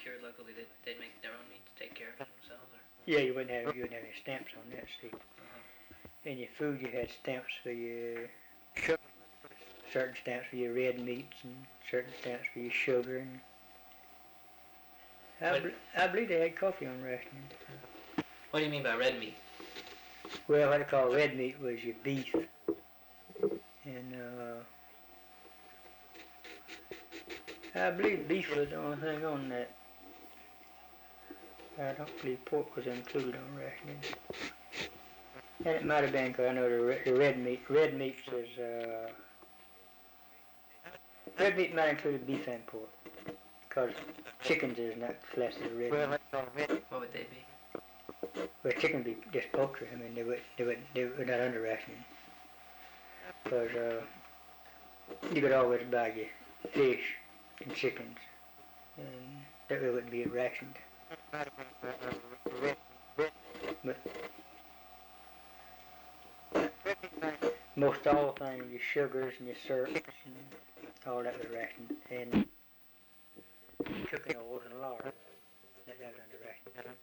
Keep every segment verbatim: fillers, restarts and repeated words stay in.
procured locally, they'd, they'd make their own meat to take care of it themselves, or? Yeah, you wouldn't have you wouldn't have any stamps on that. See, Uh-huh. in your food you had stamps for your certain stamps for your red meats and certain stamps for your sugar. And I, What- bel I believe they had coffee on rationing. What do you mean by red meat? Well, what they call red meat was your beef, and uh, I believe beef was the only thing on that. I don't believe pork was included on rationing. And it might have been because I know the, re the red meat, red meat is, uh, red meat might include beef and pork. Because chickens is not classed as red meat. What would they be? Well, chicken would be just poultry. I mean, they would, they would, they were not under rationing. Because, uh, you could always buy your fish and chickens, and that way wouldn't be rationed. But most all things, your sugars and your syrups and all that was rationed, and cooking oils and lard, that, that was under ration.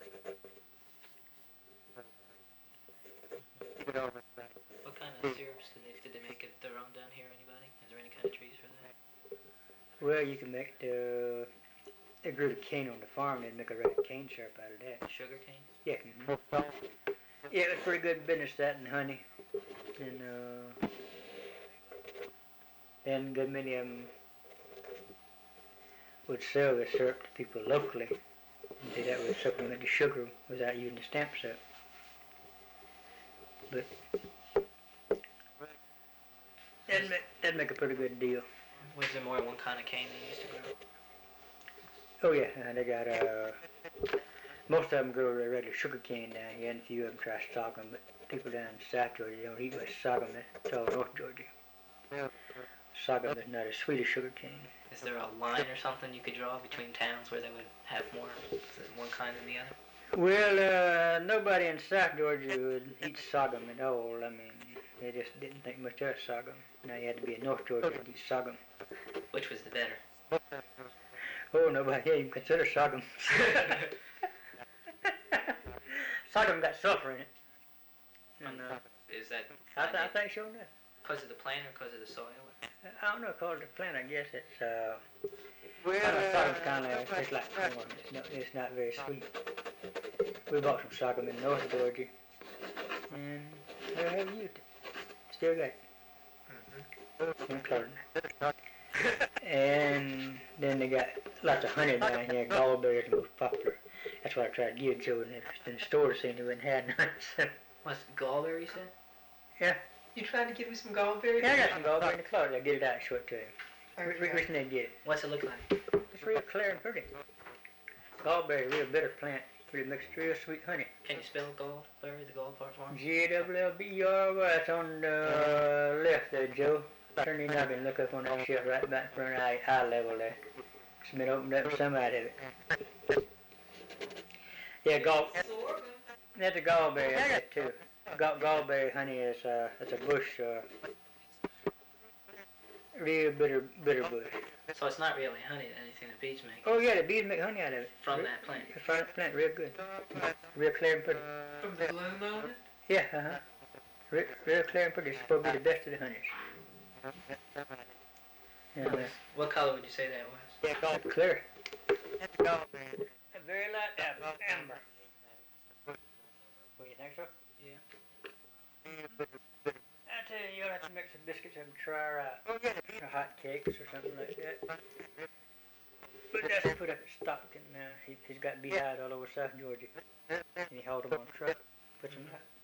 What kind of syrups did they, did they make it their own down here, anybody? Is there any kind of trees for that? Well, you can make the, they grew the cane on the farm, they'd make a red cane syrup out of that. Sugar cane? Yeah. Mm-hmm. Yeah, it was pretty good business, that and honey. And uh, then a good many of them would sell the syrup to people locally. And do that would supplement the sugar without using the stamp syrup. But that'd make, that'd make a pretty good deal. Was there more than one kind of cane they used to grow? Oh yeah, and they got, uh, most of them grow the regular sugar cane down here, and a few of them try sorghum, but people down in South Georgia don't eat much sorghum, it's all North Georgia. Sorghum is not as sweet as sugar cane. Is there a line or something you could draw between towns where they would have more, is it one kind than the other? Well, uh, nobody in South Georgia would eat sorghum at all. I mean, they just didn't think much of sorghum. Now you had to be in North Georgia to eat sorghum. Which was the better? Oh, nobody here even consider sorghum. Sorghum got sulfur in it. And, uh, Is that I, th I think so, yeah. because of the plant or because of the soil? I don't know, called the plant, I guess it's, uh, I don't know, sorghum's kind of, it's like corn, it's not, it's not very sweet. We bought some sorghum in North Georgia, and I have used it. Still got it. Mm-hmm. In Clarendon. And then they got lots of honey down here, gallberries are the most popular. That's what I tried to give Joe, and in the store saying they wouldn't have none. So. What's gallberry, you said? Yeah. You trying to give me some gallberry? Yeah, I got some gallberry in the closet. I'll get it out and show it to him. Okay. Which they get it. What's it look like? It's real clear and pretty. Gallberry, real bitter plant. Real mixed real sweet honey. Can you spell gallberry, the gall part for me? G W L B R Y, it's on the left there, Joe. Turn your noggin and look up on that shelf right about in front of eye, eye level there. It's been opened up some out of it. Yeah, gall. That's a gallberry, I got too. Gall, gallberry honey is uh, it's a bush, uh, real bitter, bitter bush. So it's not really honey, anything the bees make. Oh yeah, the bees make honey out of it. From Re that plant. From that plant, real good. Real clear and pretty. From the bloom on it? Yeah, uh-huh. Real, real clear and pretty. It's supposed to be the best of the honeys. And, uh, What color would you say that was? yeah, called clear. A very light amber. amber. What, you think so? Yeah. I tell you, you'll have to make some biscuits and try out. Or hot cakes or something like that. But that's put up at Stockton now. He, he's got beehives all over South Georgia. And he hauled them on a truck. Puts them out.